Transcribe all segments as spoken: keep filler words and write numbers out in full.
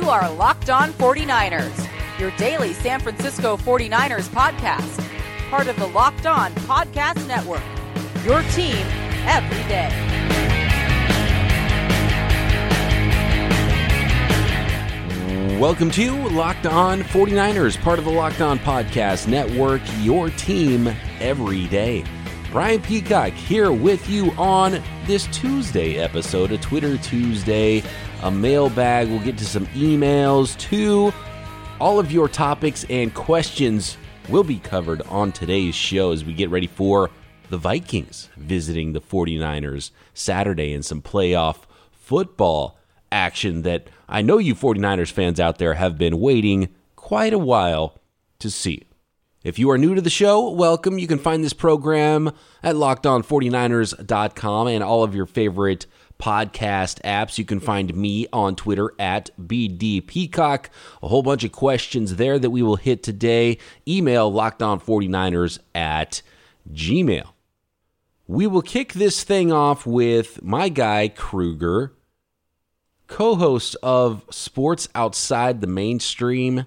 are Locked On forty-niners, your daily San Francisco forty-niners podcast, part of the Locked On Podcast Network, your team every day. Welcome to Locked On forty-niners, part of the Locked On Podcast Network, your team every day. Brian Peacock here with you on this Tuesday episode, a Twitter Tuesday, a mailbag. We'll get to some emails too. All of your topics and questions will be covered on today's show as we get ready for the Vikings visiting the forty-niners Saturday and some playoff football action that I know you forty-niners fans out there have been waiting quite a while to see. If you are new to the show, welcome. You can find this program at locked on forty-niners dot com and all of your favorite podcast apps. You can find me on Twitter at B D Peacock. A whole bunch of questions there that we will hit today. Email locked on forty-niners at gmail. We will kick this thing off with my guy, Kruger, co-host of Sports Outside the Mainstream,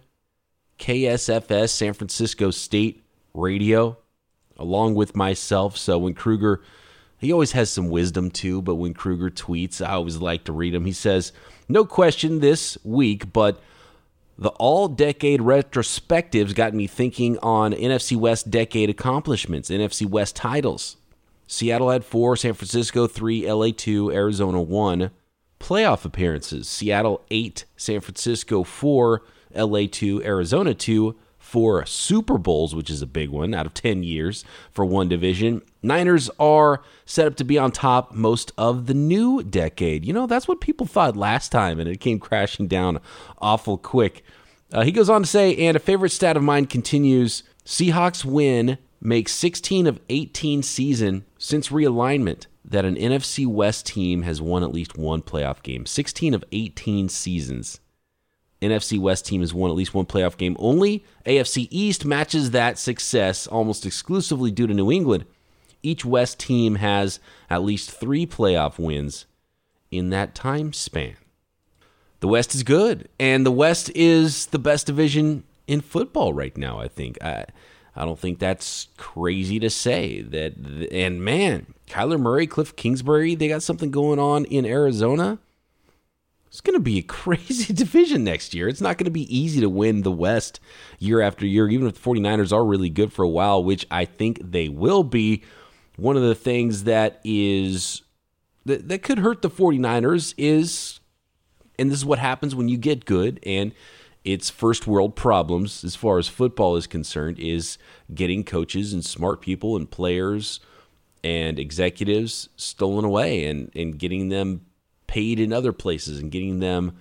K S F S, San Francisco State Radio, along with myself. So when Kruger, he always has some wisdom too, but when Kruger tweets, I always like to read him. He says, no question this week, but the all-decade retrospectives got me thinking on N F C West decade accomplishments, N F C West titles. Seattle had four, San Francisco three, L A two, Arizona one. Playoff appearances, Seattle eight, San Francisco four, L A two, Arizona two, four Super Bowls, which is a big one out of ten years for one division. Niners are set up to be on top most of the new decade. You know, that's what people thought last time, and it came crashing down awful quick. Uh, he goes on to say, and a favorite stat of mine continues, Seahawks win makes sixteen of eighteen season since realignment that an N F C West team has won at least one playoff game. sixteen of eighteen seasons. N F C West team has won at least one playoff game. Only A F C East matches that success almost exclusively due to New England. Each West team has at least three playoff wins in that time span. The West is good, and the West is the best division in football right now, I think. I, I don't think that's crazy to say. That. And man, Kyler Murray, Cliff Kingsbury, they got something going on in Arizona. It's going to be a crazy division next year. It's not going to be easy to win the West year after year, even if the forty-niners are really good for a while, which I think they will be. One of the things that is that, that could hurt the forty-niners is, and this is what happens when you get good, and it's first world problems as far as football is concerned, is getting coaches and smart people and players and executives stolen away and, and getting them paid in other places and getting them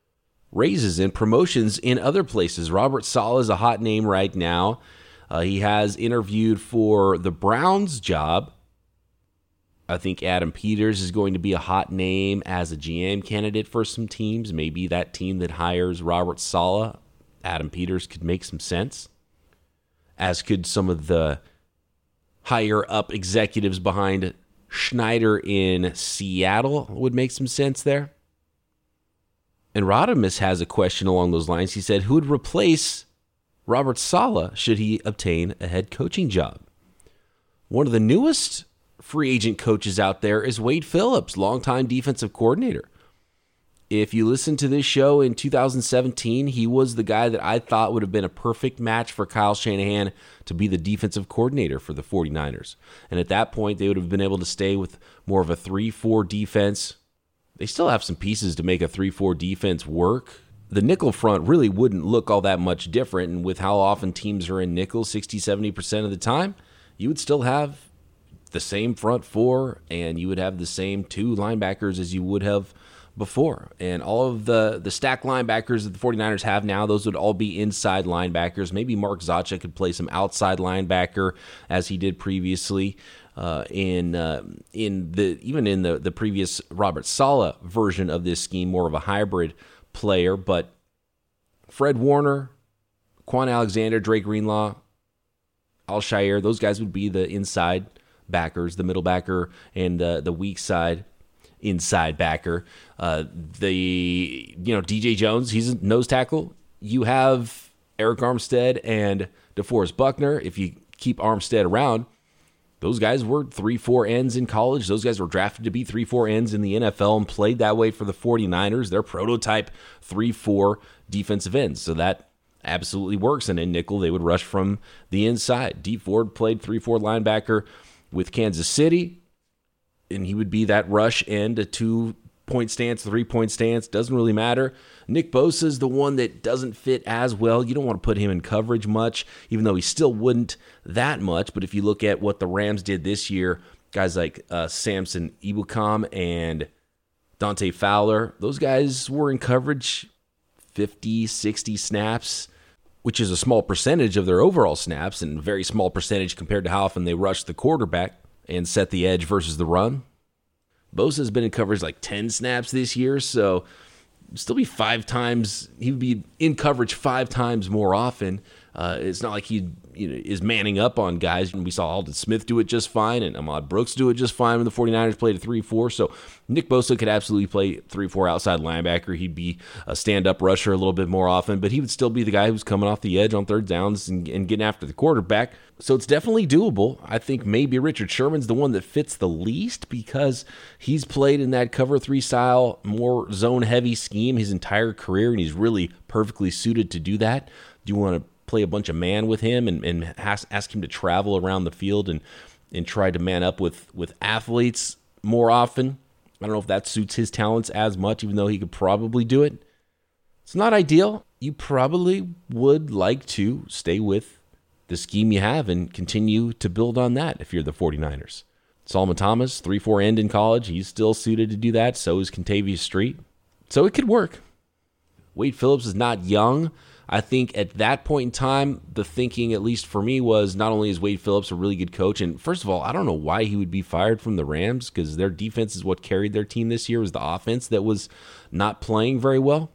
raises and promotions in other places. Robert Saleh is a hot name right now. Uh, he has interviewed for the Browns job. I think Adam Peters is going to be a hot name as a G M candidate for some teams. Maybe that team that hires Robert Saleh, Adam Peters, could make some sense, as could some of the higher-up executives behind Schneider in Seattle would make some sense there. And Rodimus has a question along those lines. He said, who would replace Robert Saleh should he obtain a head coaching job? One of the newest free agent coaches out there is Wade Phillips, longtime defensive coordinator. If you listen to this show in two thousand seventeen, he was the guy that I thought would have been a perfect match for Kyle Shanahan to be the defensive coordinator for the forty-niners. And at that point, they would have been able to stay with more of a three four defense. They still have some pieces to make a three four defense work. The nickel front really wouldn't look all that much different, and with how often teams are in nickel sixty to seventy percent of the time, you would still have the same front four, and you would have the same two linebackers as you would have before. And all of the, the stack linebackers that the forty-niners have now, those would all be inside linebackers. Maybe Mark Zacha could play some outside linebacker as he did previously uh, in uh, in the even in the, the previous Robert Saleh version of this scheme, more of a hybrid player. But Fred Warner, Quan Alexander, Drake Greenlaw, Al-Shaair, those guys would be the inside backers, the middle backer, and uh, the weak side. inside backer. Uh, the you know D J Jones, he's a nose tackle. You have Eric Armstead and DeForest Buckner. If you keep Armstead around, those guys were three four ends in college. Those guys were drafted to be three four ends in the N F L and played that way for the 49ers. They're prototype three four defensive ends. So that absolutely works. And in nickel, they would rush from the inside. Dee Ford played three four linebacker with Kansas City, and he would be that rush end, a two-point stance, three-point stance. Doesn't really matter. Nick Bosa is the one that doesn't fit as well. You don't want to put him in coverage much, even though he still wouldn't that much. But if you look at what the Rams did this year, guys like uh, Samson Ebukam and Dante Fowler, those guys were in coverage fifty, sixty snaps, which is a small percentage of their overall snaps and a very small percentage compared to how often they rush the quarterback and set the edge versus the run. Bosa has been in coverage like ten snaps this year, so still be five times, he would be in coverage five times more often. Uh, it's not like he you know, is manning up on guys. We saw Aldon Smith do it just fine, and Ahmad Brooks do it just fine when the 49ers played a three four. So Nick Bosa could absolutely play three four outside linebacker. He'd be a stand-up rusher a little bit more often, but he would still be the guy who's coming off the edge on third downs and, and getting after the quarterback. So it's definitely doable. I think maybe Richard Sherman's the one that fits the least because he's played in that cover three style, more zone-heavy scheme his entire career, and he's really perfectly suited to do that. Do you want to play a bunch of man with him and, and ask, ask him to travel around the field and, and try to man up with, with athletes more often? I don't know if that suits his talents as much, even though he could probably do it. It's not ideal. You probably would like to stay with the scheme you have and continue to build on that if you're the 49ers. Solomon Thomas, three four end in college. He's still suited to do that. So is Kentavious Street. So it could work. Wade Phillips is not young. I think at that point in time, the thinking, at least for me, was not only is Wade Phillips a really good coach, and first of all, I don't know why he would be fired from the Rams because their defense is what carried their team this year, was the offense that was not playing very well.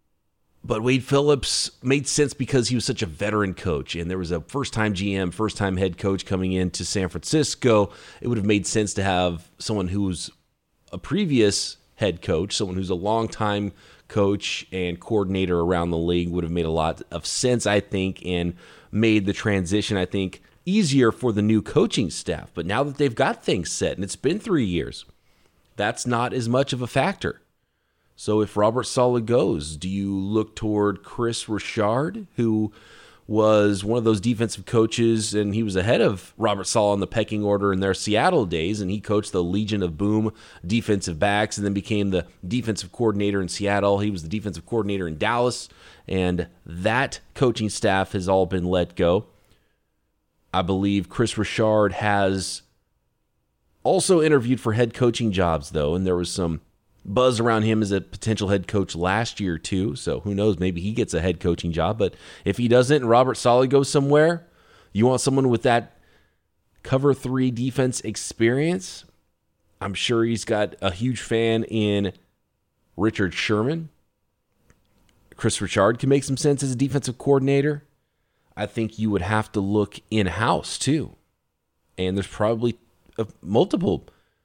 But Wade Phillips made sense because he was such a veteran coach, and there was a first-time G M, first-time head coach coming into San Francisco. It would have made sense to have someone who's a previous head coach, someone who's a long-time coach and coordinator around the league. Would have made a lot of sense, I think, and made the transition, I think, easier for the new coaching staff. But now that they've got things set, and it's been three years, that's not as much of a factor. So if Robert Saleh goes, do you look toward Chris Richard, who was one of those defensive coaches, and he was ahead of Robert Saleh on the pecking order in their Seattle days, and he coached the Legion of Boom defensive backs and then became the defensive coordinator in Seattle. He was the defensive coordinator in Dallas, and that coaching staff has all been let go. I believe Chris Richard has also interviewed for head coaching jobs, though, and there was some buzz around him as a potential head coach last year, too. So who knows, maybe he gets a head coaching job. But if he doesn't and Robert Saleh goes somewhere, you want someone with that cover three defense experience. I'm sure he's got a huge fan in Richard Sherman. Chris Richard can make some sense as a defensive coordinator. I think you would have to look in-house, too. And there's probably a, multiple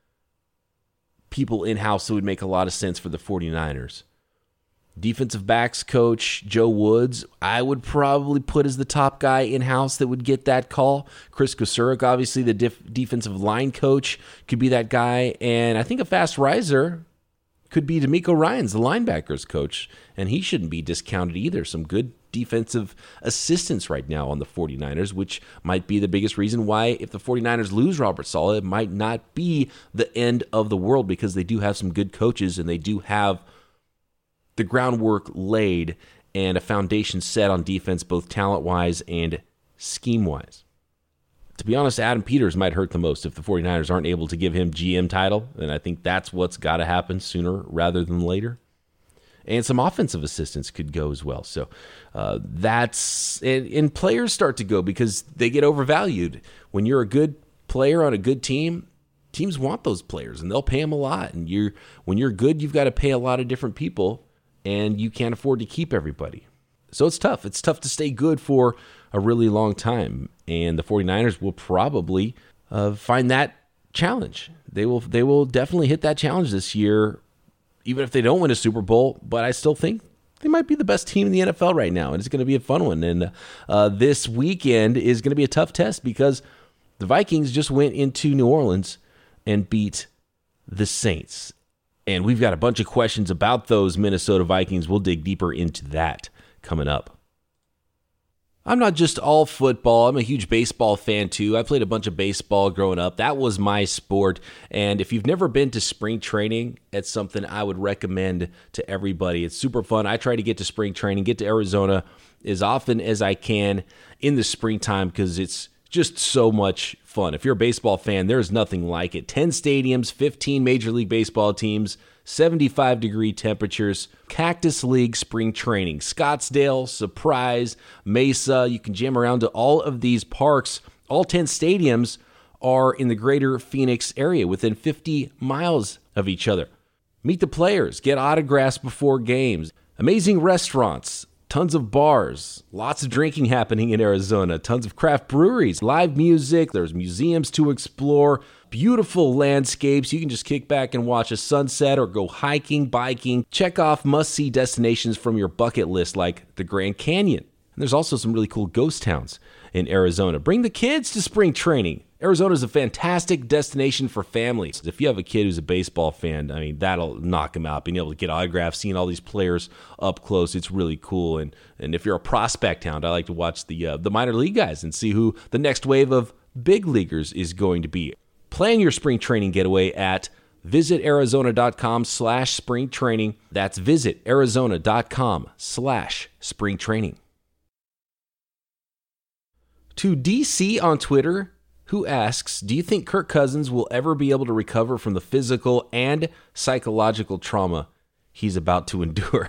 people in-house that would make a lot of sense for the 49ers. Defensive backs coach Joe Woods, I would probably put as the top guy in-house that would get that call. Chris Kosurik, obviously the def- defensive line coach, could be that guy. And I think a fast riser could be DeMeco Ryans, the linebackers coach, and he shouldn't be discounted either. Some good defensive assistants right now on the 49ers, which might be the biggest reason why if the 49ers lose Robert Saleh, it might not be the end of the world because they do have some good coaches and they do have the groundwork laid and a foundation set on defense, both talent-wise and scheme-wise. To be honest, Adam Peters might hurt the most if the 49ers aren't able to give him G M title, and I think that's what's got to happen sooner rather than later. And some offensive assistants could go as well. So uh, that's and, and players start to go because they get overvalued. When you're a good player on a good team, teams want those players and they'll pay them a lot. And you're when you're good, you've got to pay a lot of different people, and you can't afford to keep everybody. So it's tough. It's tough to stay good for a really long time. And the 49ers will probably uh, find that challenge. they will they will definitely hit that challenge this year, even if they don't win a Super Bowl. But I still think they might be the best team in the N F L right now, and it's going to be a fun one. And uh, this weekend is going to be a tough test because the Vikings just went into New Orleans and beat the Saints. And we've got a bunch of questions about those Minnesota Vikings. We'll dig deeper into that coming up. I'm not just all football. I'm a huge baseball fan too. I played a bunch of baseball growing up. That was my sport. And if you've never been to spring training, it's something I would recommend to everybody. It's super fun. I try to get to spring training, get to Arizona as often as I can in the springtime because it's just so much fun. If you're a baseball fan, there's nothing like it. ten stadiums, fifteen Major League Baseball teams, seventy-five degree temperatures, Cactus League spring training, Scottsdale, Surprise, Mesa. You can jam around to all of these parks. All ten stadiums are in the greater Phoenix area within fifty miles of each other. Meet the players, get autographs before games, amazing restaurants, tons of bars, lots of drinking happening in Arizona, tons of craft breweries, live music, there's museums to explore, beautiful landscapes. You can just kick back and watch a sunset or go hiking, biking, check off must-see destinations from your bucket list like the Grand Canyon. And there's also some really cool ghost towns in Arizona. Bring the kids to spring training. Arizona is a fantastic destination for families. If you have a kid who's a baseball fan, I mean, that'll knock him out. Being able to get autographs, seeing all these players up close, it's really cool. And and if you're a prospect hound, I like to watch the uh, the minor league guys and see who the next wave of big leaguers is going to be. Plan your spring training getaway at visitarizona.com slash spring training. That's visitarizona.com slash spring training. To D C on Twitter, who asks, do you think Kirk Cousins will ever be able to recover from the physical and psychological trauma he's about to endure?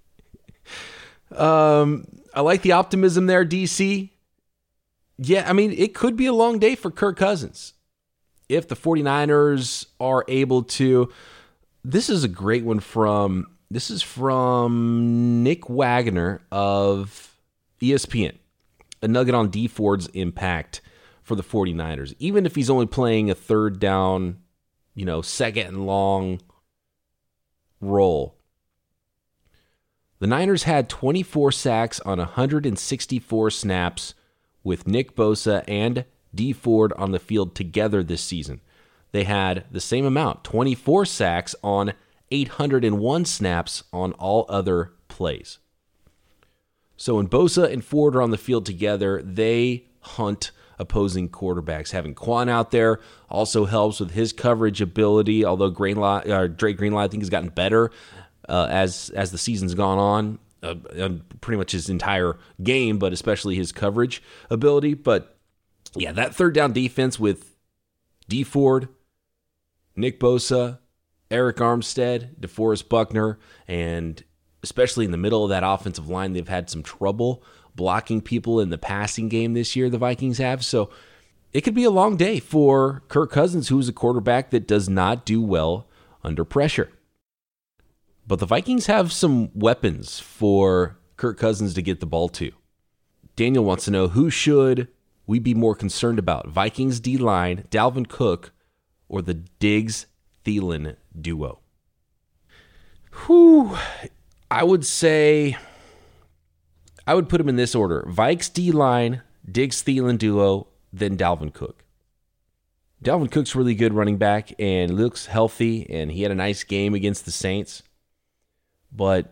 um, I like the optimism there, D C. Yeah, I mean, it could be a long day for Kirk Cousins. If the 49ers are able to, this is a great one from, this is from Nick Wagner of E S P N. A nugget on Dee Ford's impact for the 49ers. Even if he's only playing a third down, you know, second and long role. The Niners had twenty-four sacks on one hundred sixty-four snaps with Nick Bosa and Dee Ford on the field together this season. They had the same amount, twenty-four sacks on eight hundred one snaps on all other plays. So when Bosa and Ford are on the field together, they hunt opposing quarterbacks. Having Quan out there also helps with his coverage ability, although Greenlaw, uh, Dre Greenlaw, I think, has gotten better uh, as, as the season's gone on, uh, pretty much his entire game, but especially his coverage ability. But yeah, that third down defense with Dee Ford, Nick Bosa, Eric Armstead, DeForest Buckner, and especially in the middle of that offensive line, they've had some trouble blocking people in the passing game this year, the Vikings have. So it could be a long day for Kirk Cousins, who's a quarterback that does not do well under pressure. But the Vikings have some weapons for Kirk Cousins to get the ball to. Daniel wants to know, who should we be more concerned about? Vikings D-line, Dalvin Cook, or the Diggs-Thielen duo? Whew. I would say, I would put him in this order. Vikes D-line, Diggs-Thielen duo, then Dalvin Cook. Dalvin Cook's really good running back and looks healthy, and he had a nice game against the Saints. But,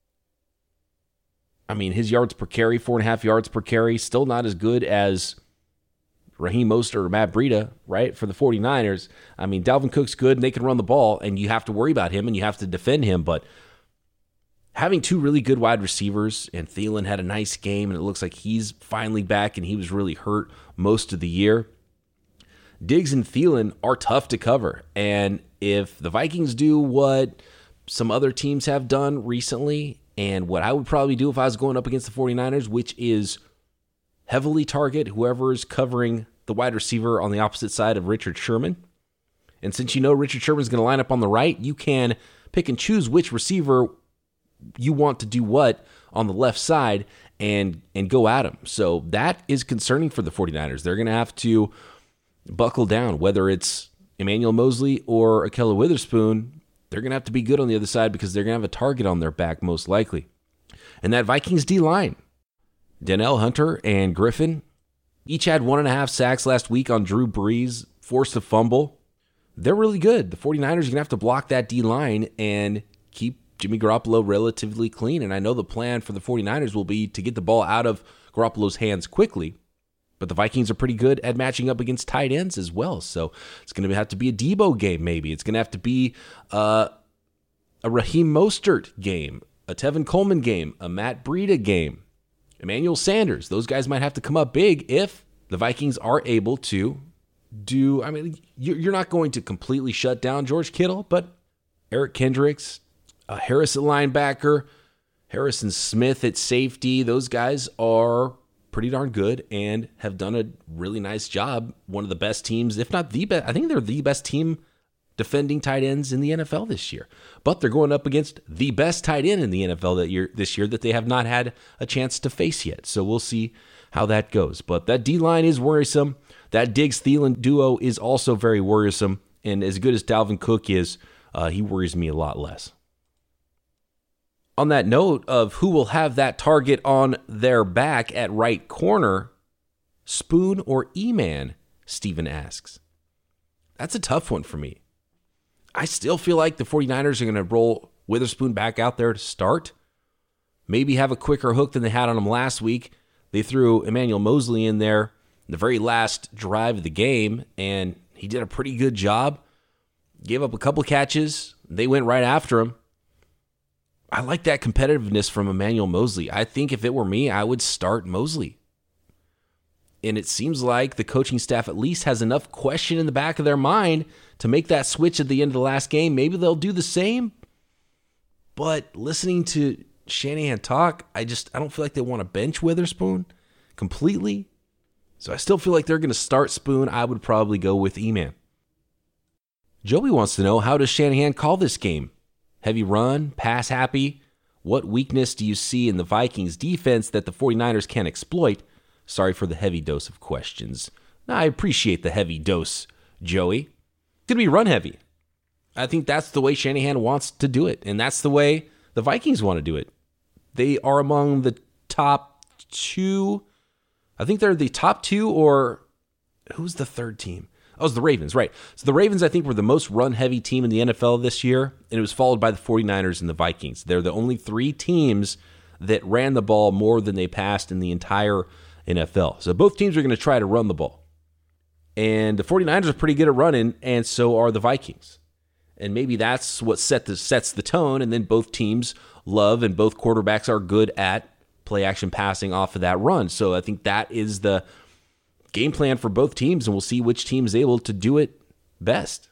I mean, his yards per carry, four and a half yards per carry, still not as good as Raheem Mostert or Matt Breida, right, for the 49ers. I mean, Dalvin Cook's good, and they can run the ball, and you have to worry about him, and you have to defend him, but having two really good wide receivers, and Thielen had a nice game, and it looks like he's finally back, and he was really hurt most of the year. Diggs and Thielen are tough to cover, and if the Vikings do what some other teams have done recently, and what I would probably do if I was going up against the 49ers, which is heavily target whoever is covering the wide receiver on the opposite side of Richard Sherman. And since you know Richard Sherman is going to line up on the right, you can pick and choose which receiver you want to do what on the left side and and go at him. So that is concerning for the 49ers. They're going to have to buckle down, whether it's Emmanuel Moseley or Ahkello Witherspoon, they're going to have to be good on the other side because they're going to have a target on their back most likely. And that Vikings D-line, Danielle Hunter and Griffin, each had one and a half sacks last week on Drew Brees, forced a fumble. They're really good. The 49ers are going to have to block that D-line and keep Jimmy Garoppolo relatively clean. And I know the plan for the 49ers will be to get the ball out of Garoppolo's hands quickly. But the Vikings are pretty good at matching up against tight ends as well. So it's going to have to be a Debo game maybe. It's going to have to be uh, a Raheem Mostert game, a Tevin Coleman game, a Matt Breida game, Emmanuel Sanders. Those guys might have to come up big if the Vikings are able to do, I mean, you're not going to completely shut down George Kittle, but Eric Kendricks, uh, Harris at linebacker, Harrison Smith at safety, those guys are pretty darn good and have done a really nice job. One of the best teams, if not the best, I think they're the best team defending tight ends in the N F L this year. But they're going up against the best tight end in the N F L that year, this year that they have not had a chance to face yet. So we'll see how that goes. But that D-line is worrisome. That Diggs-Thielen duo is also very worrisome. And as good as Dalvin Cook is, uh, he worries me a lot less. On that note of who will have that target on their back at right corner, Spoon or E-Man, Steven asks. That's a tough one for me. I still feel like the 49ers are going to roll Witherspoon back out there to start. Maybe have a quicker hook than they had on him last week. They threw Emmanuel Moseley in there in the very last drive of the game, and he did a pretty good job. Gave up a couple catches. They went right after him. I like that competitiveness from Emmanuel Moseley. I think if it were me, I would start Moseley. And it seems like the coaching staff at least has enough question in the back of their mind to make that switch at the end of the last game. Maybe they'll do the same. But listening to Shanahan talk, I just I don't feel like they want to bench Witherspoon completely. So I still feel like they're going to start Spoon. I would probably go with E-Man. Joey wants to know, how does Shanahan call this game? Heavy run, pass happy? What weakness do you see in the Vikings defense that the 49ers can exploit? Sorry for the heavy dose of questions. I appreciate the heavy dose, Joey. It's going to be run heavy. I think that's the way Shanahan wants to do it, and that's the way the Vikings want to do it. They are among the top two. I think they're the top two, or who's the third team? Oh, it's the Ravens, right. So the Ravens, I think, were the most run-heavy team in the N F L this year, and it was followed by the 49ers and the Vikings. They're the only three teams that ran the ball more than they passed in the entire N F L. So both teams are going to try to run the ball. And the 49ers are pretty good at running, and so are the Vikings. And maybe that's what set the, sets the tone, and then both teams love and both quarterbacks are good at play-action passing off of that run. So I think that is the game plan for both teams, and we'll see which team is able to do it best.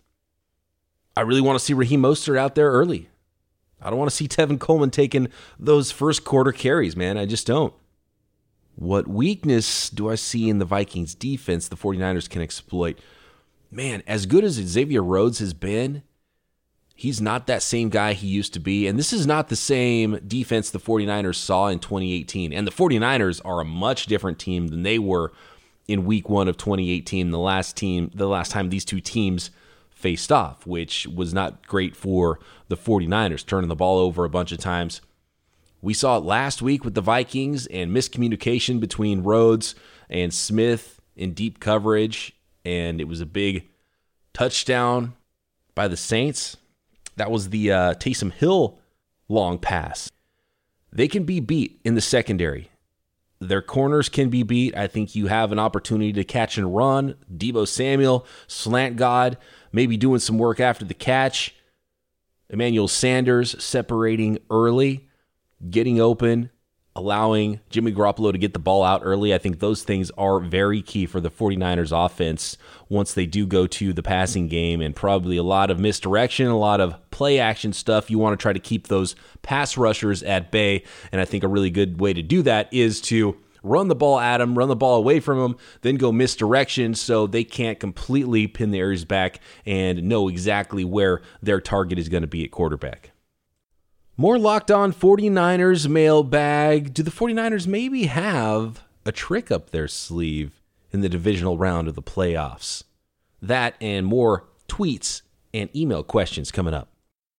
I really want to see Raheem Mostert out there early. I don't want to see Tevin Coleman taking those first quarter carries, man. I just don't. What weakness do I see in the Vikings defense the 49ers can exploit? Man, as good as Xavier Rhodes has been, he's not that same guy he used to be. And this is not the same defense the 49ers saw in twenty eighteen. And the 49ers are a much different team than they were in week one of twenty eighteen, the last team, the last time these two teams faced off, which was not great for the 49ers, turning the ball over a bunch of times. We saw it last week with the Vikings and miscommunication between Rhodes and Smith in deep coverage, and it was a big touchdown by the Saints. That was the uh, Taysom Hill long pass. They can be beat in the secondary. Their corners can be beat. I think you have an opportunity to catch and run. Deebo Samuel, slant god, maybe doing some work after the catch. Emmanuel Sanders separating early, getting open, allowing Jimmy Garoppolo to get the ball out early. I think those things are very key for the 49ers offense once they do go to the passing game, and probably a lot of misdirection, a lot of play action stuff. You want to try to keep those pass rushers at bay, and I think a really good way to do that is to run the ball at them, run the ball away from them, then go misdirection so they can't completely pin their ears back and know exactly where their target is going to be at quarterback. More Locked On 49ers mailbag. Do the 49ers maybe have a trick up their sleeve in the divisional round of the playoffs? That and more tweets and email questions coming up.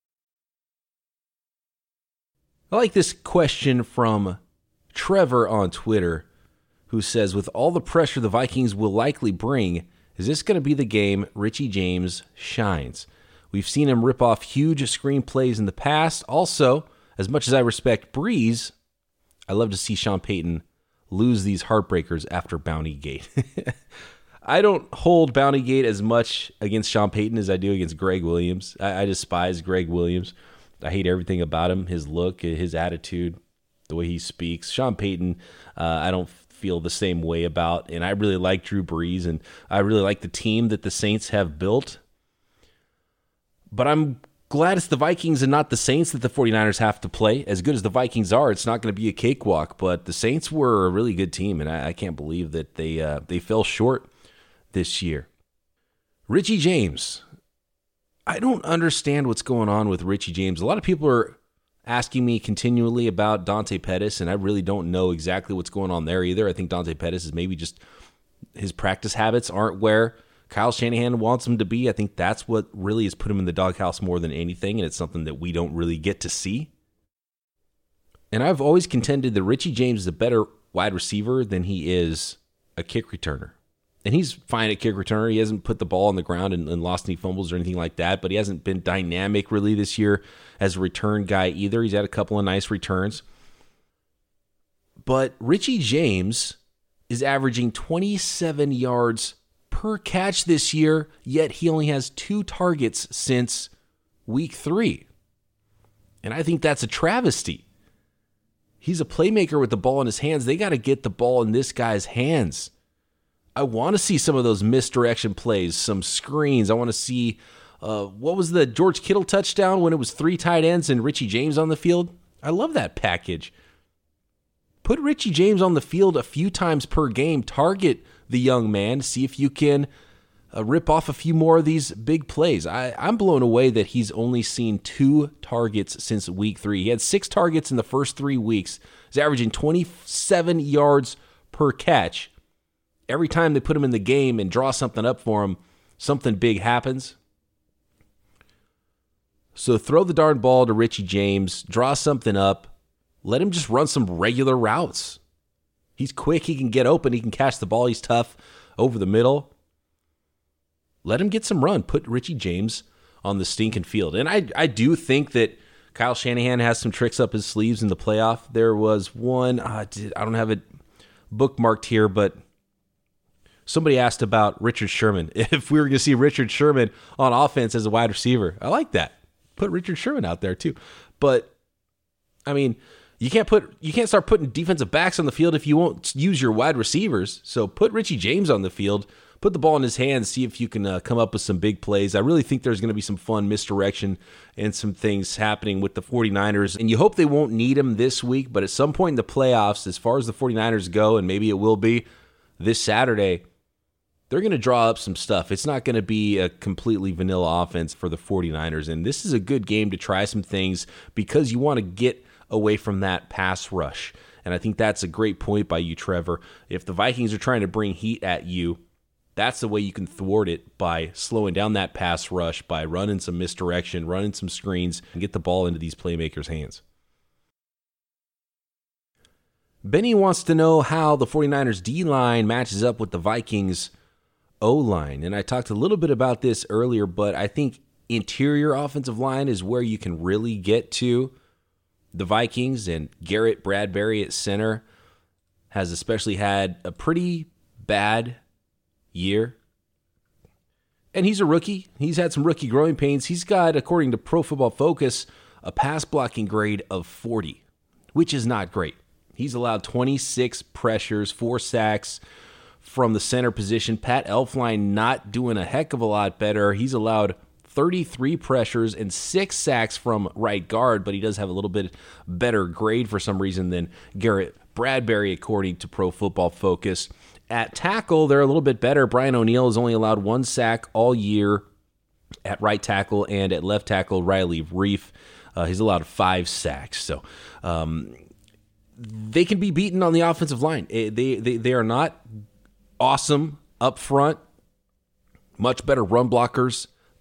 I like this question from Trevor on Twitter, who says, with all the pressure the Vikings will likely bring, is this going to be the game Richie James shines? We've seen him rip off huge screen plays in the past. Also, as much as I respect Breeze, I love to see Sean Payton lose these heartbreakers after Bounty Gate. I don't hold Bounty Gate as much against Sean Payton as I do against Greg Williams. I, I despise Greg Williams. I hate everything about him, his look, his attitude, the way he speaks. Sean Payton, uh, I don't feel the same way about, and I really like Drew Brees, and I really like the team that the Saints have built. But I'm glad it's the Vikings and not the Saints that the 49ers have to play. As good as the Vikings are, it's not going to be a cakewalk, but the Saints were a really good team, and I, I can't believe that they uh, they fell short this year. Richie James. I don't understand what's going on with Richie James. A lot of people are asking me continually about Dante Pettis, and I really don't know exactly what's going on there either. I think Dante Pettis is maybe just his practice habits aren't where Kyle Shanahan wants him to be. I think that's what really has put him in the doghouse more than anything, and it's something that we don't really get to see. And I've always contended that Richie James is a better wide receiver than he is a kick returner. And he's fine at kick returner. He hasn't put the ball on the ground and, and lost any fumbles or anything like that, but he hasn't been dynamic really this year as a return guy either. He's had a couple of nice returns. But Richie James is averaging twenty-seven yards per catch this year, yet he only has two targets since week three. And I think that's a travesty. He's a playmaker with the ball in his hands. They got to get the ball in this guy's hands. I want to see some of those misdirection plays, some screens. I want to see, uh, what was the George Kittle touchdown when it was three tight ends and Richie James on the field? I love that package. Put Richie James on the field a few times per game. Target the young man. See if you can uh, rip off a few more of these big plays. I, I'm blown away that he's only seen two targets since week three. He had six targets in the first three weeks. He's averaging twenty-seven yards per catch. Every time they put him in the game and draw something up for him, something big happens. So throw the darn ball to Richie James, draw something up, let him just run some regular routes. He's quick, he can get open, he can catch the ball, he's tough over the middle. Let him get some run. Put Richie James on the stinking field. And I, I do think that Kyle Shanahan has some tricks up his sleeves in the playoff. There was one, uh, I don't have it bookmarked here, but somebody asked about Richard Sherman. If we were going to see Richard Sherman on offense as a wide receiver, I like that. Put Richard Sherman out there too. But I mean, you can't put you can't start putting defensive backs on the field if you won't use your wide receivers. So put Richie James on the field, put the ball in his hands, see if you can uh, come up with some big plays. I really think there's going to be some fun misdirection and some things happening with the 49ers. And you hope they won't need him this week, but at some point in the playoffs, as far as the 49ers go, and maybe it will be this Saturday, they're going to draw up some stuff. It's not going to be a completely vanilla offense for the 49ers, and this is a good game to try some things because you want to get away from that pass rush. And I think that's a great point by you, Trevor. If the Vikings are trying to bring heat at you, that's the way you can thwart it, by slowing down that pass rush, by running some misdirection, running some screens, and get the ball into these playmakers' hands. Benny wants to know how the 49ers D-line matches up with the Vikings O-line. And I talked a little bit about this earlier, but I think interior offensive line is where you can really get to the Vikings, and Garrett Bradbury at center has especially had a pretty bad year. And he's a rookie. He's had some rookie growing pains. He's got, according to Pro Football Focus, a pass blocking grade of forty, which is not great. He's allowed twenty-six pressures, four sacks from the center position. Pat Elflein not doing a heck of a lot better. He's allowed thirty-three pressures and six sacks from right guard, but he does have a little bit better grade for some reason than Garrett Bradbury, according to Pro Football Focus. At tackle, they're a little bit better. Brian O'Neill has only allowed one sack all year at right tackle, and at left tackle, Riley Reiff, uh, he's allowed five sacks. So um, they can be beaten on the offensive line. They, they, they are not awesome up front, much better run blockers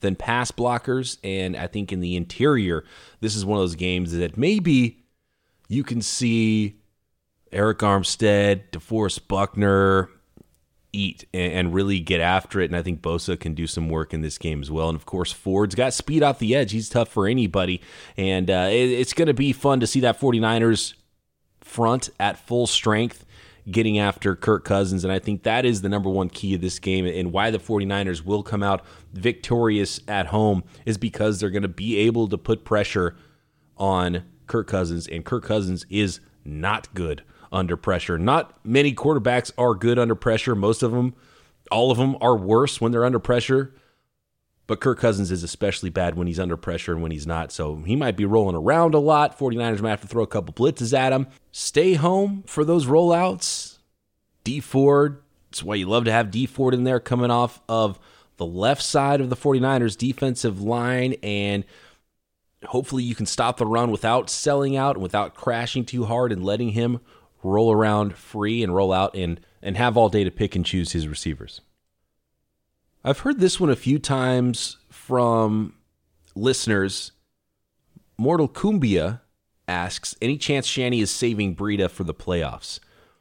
than pass blockers. And I think in the interior, this is one of those games that maybe you can see Eric Armstead, DeForest Buckner eat and really get after it. And I think Bosa can do some work in this game as well. And of course, Ford's got speed off the edge. He's tough for anybody. And uh, it, it's going to be fun to see that 49ers front at full strength getting after Kirk Cousins. And I think that is the number one key of this game, and why the 49ers will come out victorious at home is because they're going to be able to put pressure on Kirk Cousins. And Kirk Cousins is not good under pressure. Not many quarterbacks are good under pressure. Most of them, all of them are worse when they're under pressure. But Kirk Cousins is especially bad when he's under pressure and when he's not. So he might be rolling around a lot. 49ers might have to throw a couple blitzes at him. Stay home for those rollouts. Dee Ford, that's why you love to have Dee Ford in there, coming off of the left side of the 49ers defensive line, and hopefully you can stop the run without selling out and without crashing too hard and letting him roll around free and roll out and, and have all day to pick and choose his receivers. I've heard this one a few times from listeners. Mortal Cumbia asks, any chance Shanny is saving Breida for the playoffs?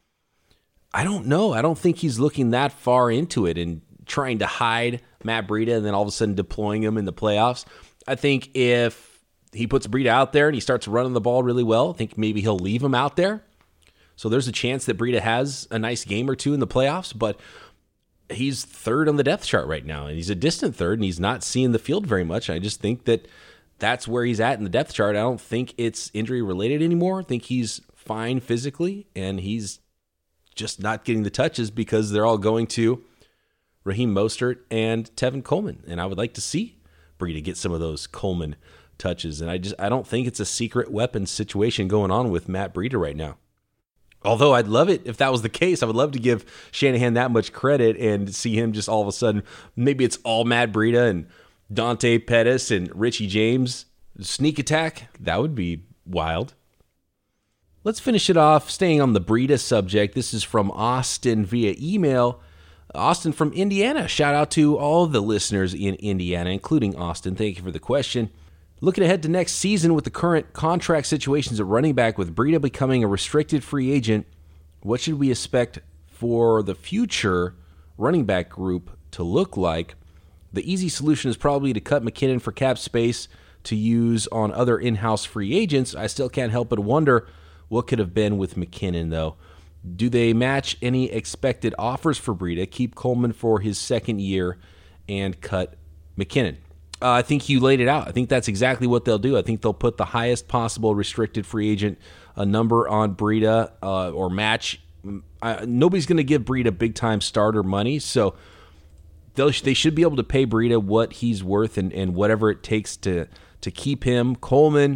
I don't know. I don't think he's looking that far into it and trying to hide Matt Breida and then all of a sudden deploying him in the playoffs. I think if he puts Breida out there and he starts running the ball really well, I think maybe he'll leave him out there. So there's a chance that Breida has a nice game or two in the playoffs, but he's third on the depth chart right now, and he's a distant third, and he's not seeing the field very much. I just think that that's where he's at in the depth chart. I don't think it's injury-related anymore. I think he's fine physically, and he's just not getting the touches because they're all going to Raheem Mostert and Tevin Coleman, and I would like to see Breida get some of those Coleman touches, and I just I don't think it's a secret weapon situation going on with Matt Breida right now. Although I'd love it if that was the case. I would love to give Shanahan that much credit and see him just all of a sudden, maybe it's all Matt Breida and Dante Pettis and Richie James. Sneak attack, that would be wild. Let's finish it off staying on the Breida subject. This is from Austin via email. Austin from Indiana. Shout out to all the listeners in Indiana, including Austin. Thank you for the question. Looking ahead to next season with the current contract situations at running back, with Breida becoming a restricted free agent, what should we expect for the future running back group to look like? The easy solution is probably to cut McKinnon for cap space to use on other in-house free agents. I still can't help but wonder what could have been with McKinnon, though. Do they match any expected offers for Breida, keep Coleman for his second year, and cut McKinnon? Uh, I think you laid it out. I think that's exactly what they'll do. I think they'll put the highest possible restricted free agent uh, number on Breida uh, or match. Uh, nobody's going to give Breida big-time starter money, so they'll, they should be able to pay Breida what he's worth and, and whatever it takes to, to keep him. Coleman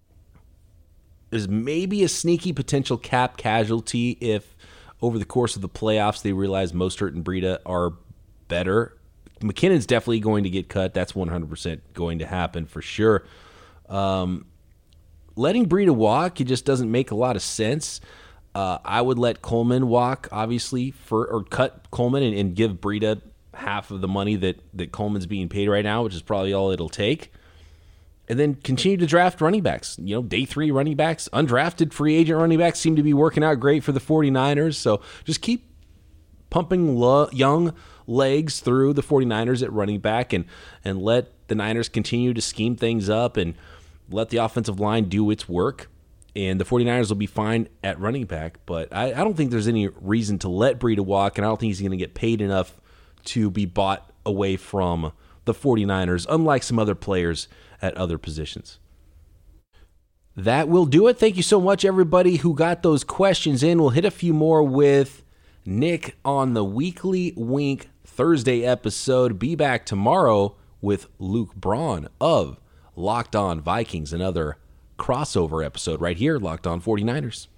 is maybe a sneaky potential cap casualty if over the course of the playoffs they realize Mostert and Breida are better. McKinnon's definitely going to get cut. That's one hundred percent going to happen for sure. Um, letting Breida walk, it just doesn't make a lot of sense. Uh, I would let Coleman walk, obviously, for or cut Coleman and, and give Breida half of the money that, that Coleman's being paid right now, which is probably all it'll take. And then continue to draft running backs. You know, day three running backs, undrafted free agent running backs seem to be working out great for the 49ers. So just keep pumping lo- young legs through the 49ers at running back and, and let the Niners continue to scheme things up and let the offensive line do its work. And the 49ers will be fine at running back. But I, I don't think there's any reason to let Breida walk, and I don't think he's going to get paid enough to be bought away from the 49ers, unlike some other players at other positions. That will do it. Thank you so much, everybody who got those questions in. We'll hit a few more with Nick on the Weekly Wink Thursday episode. Be back tomorrow with Luke Braun of Locked On Vikings, another crossover episode right here, Locked On 49ers.